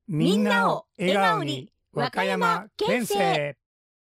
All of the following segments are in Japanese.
みんなを笑顔に和歌山県政。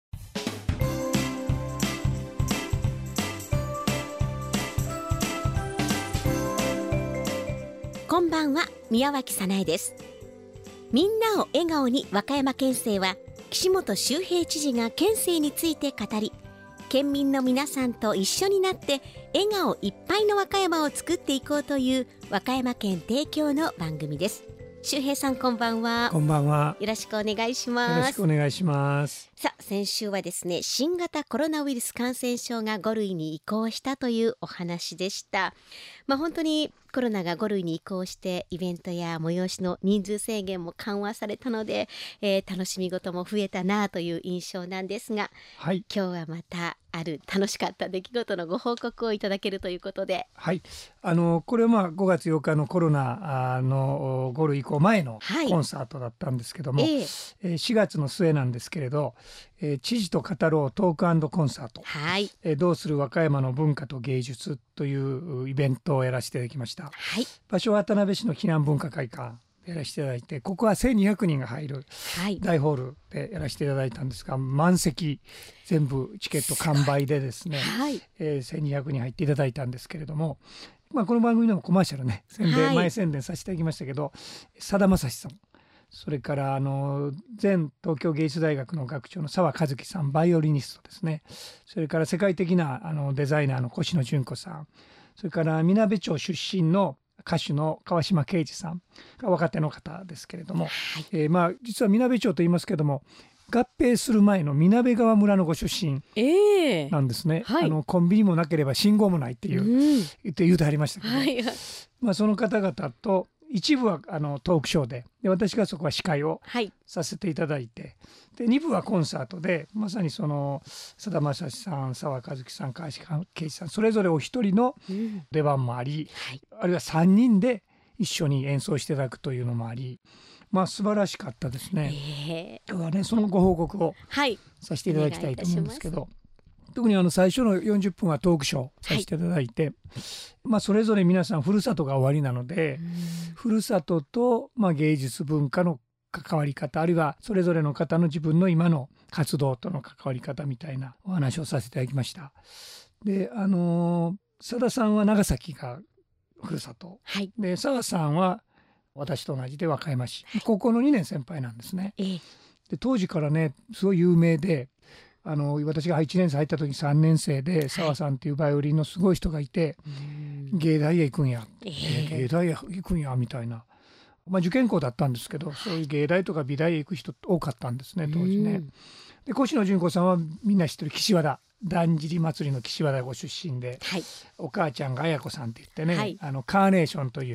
こんばんは、宮脇早苗です。みんなを笑顔に和歌山県政は、岸本周平知事が県政について語り、県民の皆さんと一緒になって笑顔いっぱいの和歌山を作っていこうという和歌山県提供の番組です。周平さん、こんばんは。 こんばんは。 よろしくお願いします。 よろしくお願いします。 さあ、先週はですね、新型コロナウイルス感染症が5類に移行したというお話でした。本当にコロナが5類に移行してイベントや催しの人数制限も緩和されたので、楽しみ事も増えたなという印象なんですが、 はい、 今日はまたある楽しかった出来事のご報告をいただけるということで、 はい、これは5月8日のコロナの5類移行前のコンサートだったんですけども、4月の末なんですけれど、知事と語ろうトーク&コンサート、 はい、 どうする和歌山の文化と芸術というイベントをやらせていただきました。 はい、 場所は渡辺市の避難文化会館でやらせていただいて、ここは1200人が入る大ホールでやらせていただいたんですが、満席、全部チケット完売でですね、1200人入っていただいたんですけれども、この番組でもコマーシャルね、前宣伝させていただきましたけど、さだまさしさん、それから前東京芸術大学の学長の澤和樹さん、バイオリニストですね。それから世界的なデザイナーの越野純子さん、それからみなべ町出身の歌手の川島慶二さんが若手の方ですけれども、実はみなべ町と言いますけども、合併する前のみなべ川村のご出身なんですね。コンビニもなければ信号もないって言うてはりましたけど、その方々と一部はトークショーで私がそこは司会をさせていただいて、で2部はコンサートで、まさにそのさだまさしさん、澤和樹さん、川島慶二さん、それぞれお一人の出番もあり、あるいは3人で一緒に演奏していただくというのもあり、素晴らしかったですね。今日はね、そのご報告をさせていただきたいと思うんですけど、特に最初の40分はトークショーさせていただいて、それぞれ皆さんふるさとが終わりなので、ふるさとと、芸術文化の関わり方、あるいはそれぞれの方の自分の今の活動との関わり方みたいなお話をさせていただきました。で、さださんは長崎がふるさと、で澤さんは私と同じで和歌山市、高校の2年先輩なんですね。で当時からね、すごい有名で、私が1年生入った時3年生で澤さんっていうバイオリンのすごい人がいて、芸大へ行くんや、芸大へ行くんやみたいな、受験校だったんですけど、そういう芸大とか美大へ行く人多かったんですね、当時ね。で越野純子さんはみんな知ってる岸和田、だんじり祭りの岸和田ご出身で、お母ちゃんが綾子さんって言ってね、カーネーションという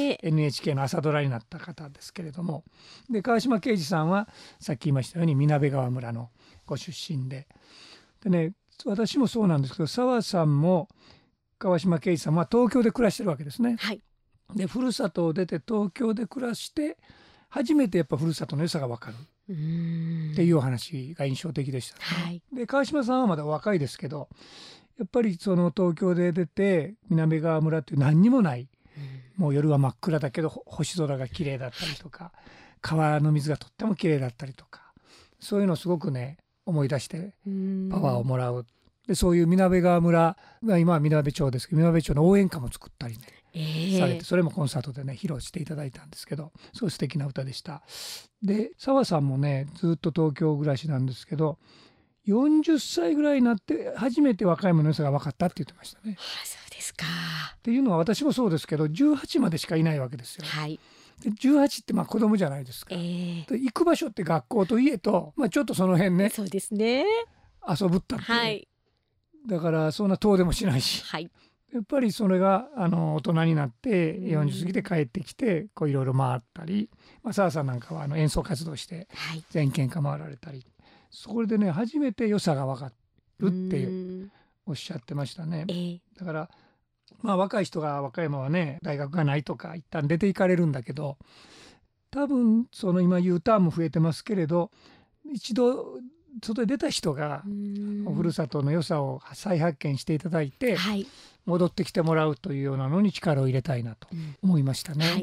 NHK の朝ドラになった方ですけれども、で川島慶二さんはさっき言いましたようにみなべ川村のご出身でね、私もそうなんですけど、澤さんも川島慶二さんは東京で暮らしてるわけですね。でふるさとを出て東京で暮らして初めてやっぱふるさとの良さが分かるっていうお話が印象的でしたね。で川島さんはまだ若いですけど、やっぱりその東京で出て南川村っていう何にもない、もう夜は真っ暗だけど星空が綺麗だったりとか、川の水がとっても綺麗だったりとか、そういうのをすごくね思い出してパワーをもらう。でそういう南川村が今は南町ですけど、南町の応援歌も作ったりね、されて、それもコンサートでね披露していただいたんですけど、すごい素敵な歌でした。で澤さんもねずっと東京暮らしなんですけど、40歳ぐらいになって初めて和歌山の良さが分かったって言ってましたね。 そうですか。 っていうのは私もそうですけど、18までしかいないわけですよ。で18って子供じゃないですか。で行く場所って学校と家と、ちょっとその辺ね、 そうですね、 遊ぶったって、だからそんな遠出もしないし、やっぱりそれが大人になって40過ぎて帰ってきていろいろ回ったり、澤さんなんかは演奏活動して全県下回られたり、それでね初めて良さが分かるっておっしゃってましたね。だから若い人が和歌山はね大学がないとか一旦出ていかれるんだけど、多分その今 U ターンも増えてますけれど、一度外へ出た人がふるさとの良さを再発見していただいて、戻ってきてもらうというようなのに力を入れたいなと思いましたね。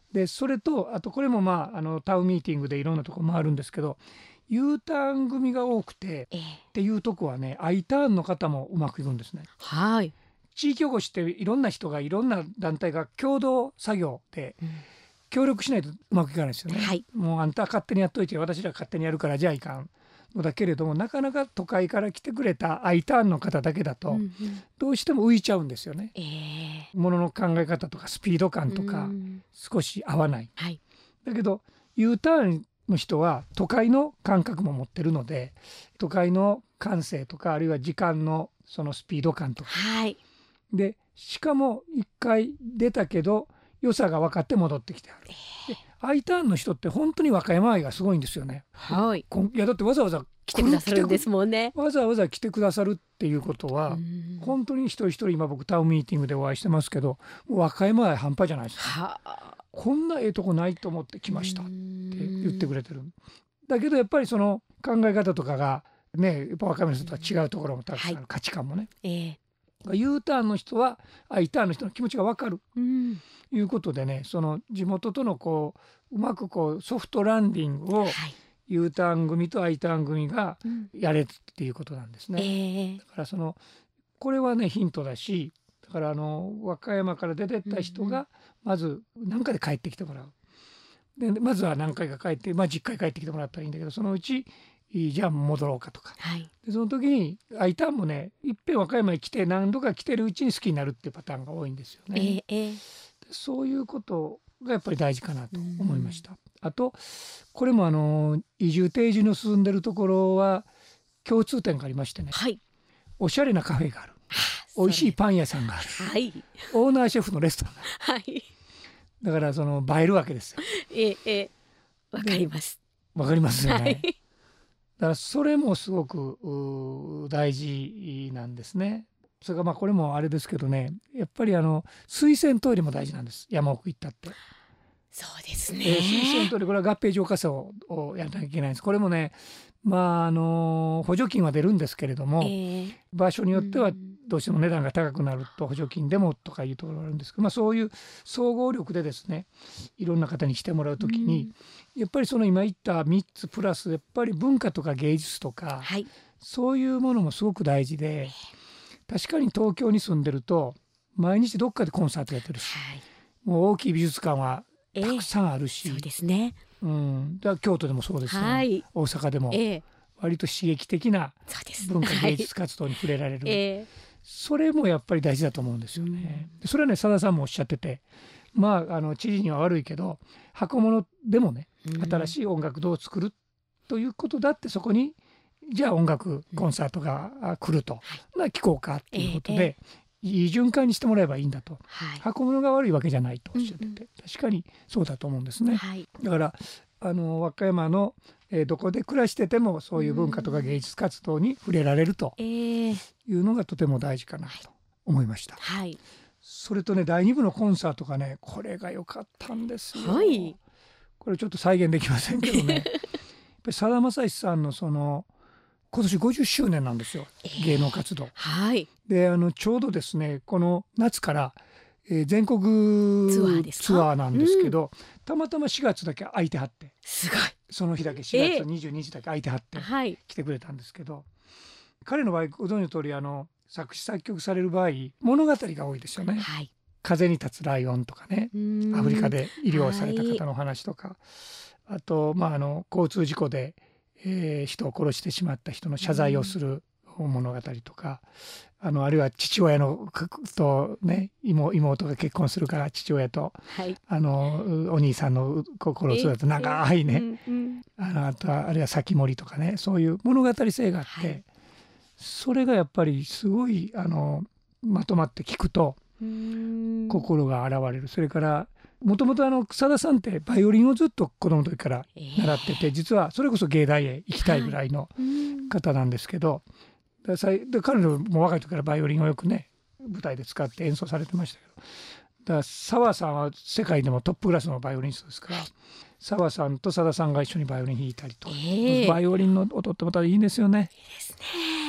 でそれとあとこれもタウンミーティングでいろんなとこ回るんですけど、U ターン組が多くて、っていうとこはね I ターンの方もうまくいくんですね。 はい。 地域おこしっていろんな人がいろんな団体が共同作業で協力しないとうまくいかないですよね。 はい、 もうあんた勝手にやっといて私ら勝手にやるからじゃあいかんのだけれども、なかなか都会から来てくれた I ターンの方だけだとどうしても浮いちゃうんですよね。ものの考え方とかスピード感とか少し合わない、 はい、 だけど U ターンの人は都会の感覚も持ってるので、都会の感性とかあるいは時間のそのスピード感とか、 はい、 でしかも一回出たけど良さが分かって戻ってきてある、で I ターンの人って本当に和歌山愛がすごいんですよね。 はい、 いやだってわざわざ来てくださるんですもんね。 わざわざ来てくださるっていうことは本当に一人一人今僕タウンミーティングでお会いしてますけど、もう和歌山愛半端じゃないですか。こんなええとこないと思って来ましたって言ってくれてる。だけどやっぱりその考え方とかがね、やっぱ和歌山の人とは違うところもたくさんある、価値観もね、U ターンの人は I ターンの人の気持ちが分かる、いうことでね、その地元とのうまくソフトランディングを U ターン組と I ターン組がやれっていうことなんですね。だからこれはねヒントだし、だから和歌山から出てった人がまず何回で帰ってきてもらう。でまずは何回か帰って、10回帰ってきてもらったらいいんだけど、そのうちじゃあ戻ろうかとか、でその時に I ターンもねいっぺん和歌山に来て何度か来てるうちに好きになるっていうパターンが多いんですよね。そういうことがやっぱり大事かなと思いました。あとこれも移住定住の進んでるところは共通点がありましてね、おしゃれなカフェがある、美味しいパン屋さんがある、オーナーシェフのレストランがある、だから映えるわけですよ。 わかります。 わかりますよね。だからそれもすごく大事なんですね。それがこれもあれですけどね、やっぱり水洗トイレも大事なんです。山奥行ったって。 そうですね。 水洗トイレこれは合併浄化槽をやらなきゃいけないんです。これもね補助金は出るんですけれども、場所によってはどうしても値段が高くなると補助金でもとかいうところがあるんですけど、そういう総合力でですねいろんな方に来てもらうときに、やっぱり今言った3つプラスやっぱり文化とか芸術とか、そういうものもすごく大事で、確かに東京に住んでると毎日どっかでコンサートやってるし、もう大きい美術館はたくさんあるし、 そうですね。 だから京都でもそうですよ、大阪でも割と刺激的な文化芸術活動に触れられる、それもやっぱり大事だと思うんですよね。それはね佐田さんもおっしゃってて、知事には悪いけど箱物でもね新しい音楽どう作るということだって、そこにじゃあ音楽コンサートが来ると、聞こうかっていうことで、いい循環にしてもらえばいいんだと、箱物が悪いわけじゃないとおっしゃってて、確かにそうだと思うんですね。だから和歌山のどこで暮らしててもそういう文化とか芸術活動に触れられるというのがとても大事かなと思いました。それとね第2部のコンサートがねこれが良かったんですよ。これちょっと再現できませんけどねやっぱりさだまさしさんの今年50周年なんですよ、芸能活動。でちょうどですねこの夏から全国ツアーなんですけど、たまたま4月だけ空いてはって、 すごいその日だけ4月22日だけ空いてはって、来てくれたんですけど、彼の場合ご存知の通り作詞作曲される場合物語が多いですよね。風に立つライオンとかね、アフリカで医療された方の話とか、あと交通事故で、人を殺してしまった人の謝罪をする物語とか、あるいは父親とね妹が結婚するから父親と、お兄さんの心を育て長いね、あるいは先森とかね、そういう物語性があって、それがやっぱりすごいまとまって聞くと心が洗われる。それからもともとさださんってバイオリンをずっと子供の時から習ってて、実はそれこそ芸大へ行きたいぐらいの方なんですけど、彼女も若い時からバイオリンをよくね舞台で使って演奏されてましたけど、だから澤さんは世界でもトップクラスのバイオリニストですから、澤さんとさださんが一緒にバイオリン弾いたりと、バイオリンの音ってまたいいんですよね。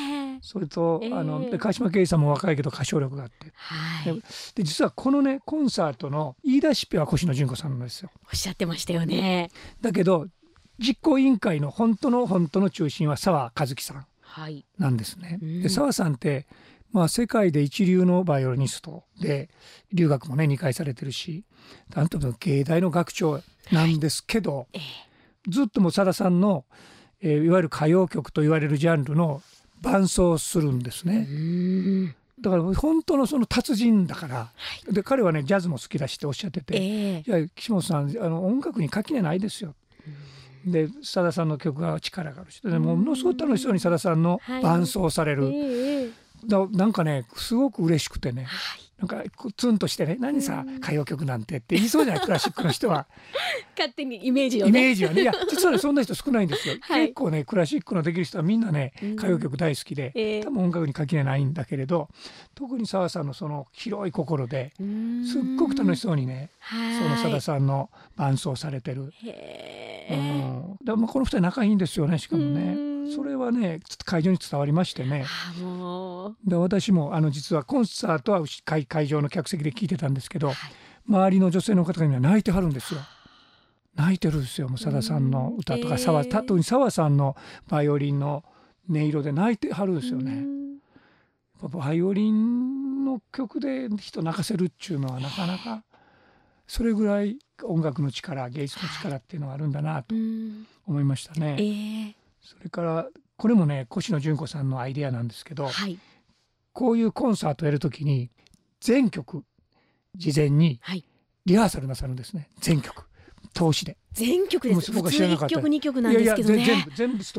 それとで川島慶さんも若いけど歌唱力があって、で実はこのねコンサートの言い出しっぺは越野純子さんなんですよ。 おっしゃってましたよね。 だけど実行委員会の本当の中心は澤和樹さんなんですね。で澤さんって、世界で一流のバイオリニストで留学もね2回されてるし、なんとも芸大の学長なんですけど、ずっともうさださんの、いわゆる歌謡曲と言われるジャンルの伴奏するんですね。だから本当のその達人だから、で彼はねジャズも好きだしっておっしゃってて、いや岸本さん音楽に垣根ないですよ。でさださんの曲が力があるし、でものすごく楽しそうにさださんの伴奏される、なんかねすごく嬉しくてね、なんかツンとしてね、何さ歌謡曲なんてって言いそうじゃないクラシックの人は勝手にイメージをね。 いや実はねそんな人少ないんですよ、結構ねクラシックのできる人はみんなね歌謡曲大好きで、多分音楽に垣根ないんだけれど、特に澤さんのその広い心ですっごく楽しそうにね、そのさださんの伴奏されてる。でもこの2人仲いいんですよね。しかもねそれはね会場に伝わりましてね、で私も実はコンサートは会場の客席で聞いてたんですけど、周りの女性の方が泣いてはるんですよ。泣いてるんですよ。もうさださんの歌とか特に澤さんのバイオリンの音色で泣いてはるんですよね。バイオリンの曲で人泣かせるっていうのはなかなか、それぐらい音楽の力、芸術の力っていうのがあるんだなと思いましたね。それからこれもね越野純子さんのアイデアなんですけど、こういうコンサートをやるときに全曲事前にリハーサルなさるんですね。全曲通しで。 全曲です。普通1曲2曲なんですけどね。 全部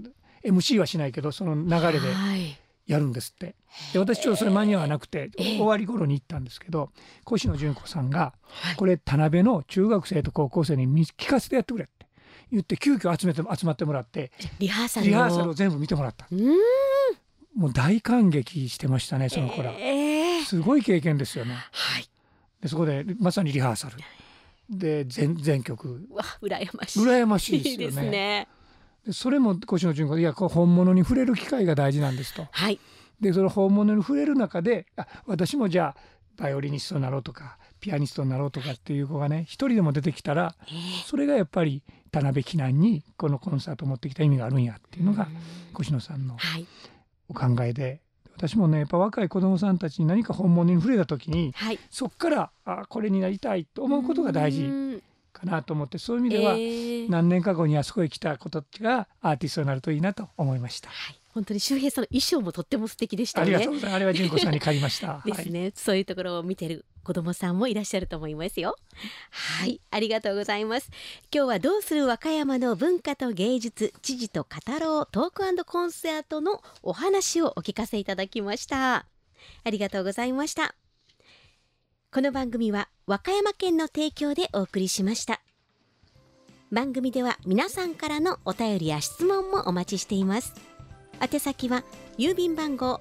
MC はしないけどその流れでやるんですって。で私ちょっとそれ間に合わなくて、終わり頃に行ったんですけど、越野純子さんがこれ田辺の中学生と高校生に聞かせてやってくれって言って急遽集まってもらってリハーサルを全部見てもらった。もう大感激してましたねその子ら。すごい経験ですよね。でそこでまさにリハーサルで全曲。羨ましいですよね。でそれも越野純子、いや本物に触れる機会が大事なんですと。でその本物に触れる中で私もじゃあバイオリニストになろうとかピアニストになろうとかっていう子がね一人でも出てきたら、それがやっぱり田辺紀南にこのコンサートを持ってきた意味があるんやっていうのが越野さんのお考えで、私もねやっぱ若い子どもさんたちに何か本物に触れた時に、そこからこれになりたいと思うことが大事かなと思って、そういう意味では、何年か後にあそこへ来た子たちがアーティストになるといいなと思いました。 本当に周平さんの衣装もとっても素敵でしたね。 ありがとうございます。あれは純子さんに借りましたですね、そういうところを見てる子どもさんもいらっしゃると思いますよ。ありがとうございます。今日はどうする和歌山の文化と芸術、知事と語ろうトーク&コンサートのお話をお聞かせいただきました。ありがとうございました。この番組は和歌山県の提供でお送りしました。番組では皆さんからのお便りや質問もお待ちしています。宛先は郵便番号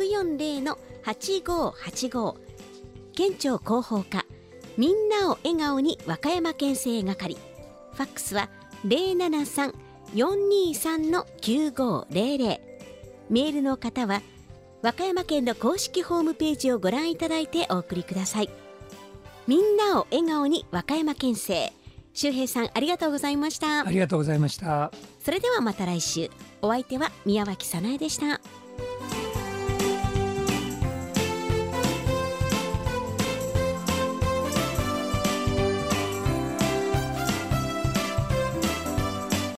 640-8585 県庁広報課みんなを笑顔に和歌山県政係、ファックスは 073-423-9500、メールの方は和歌山県の公式ホームページをご覧いただいてお送りください。みんなを笑顔に和歌山県政、周平さんありがとうございました。 ありがとうございました。 それではまた来週。お相手は宮脇早苗でした。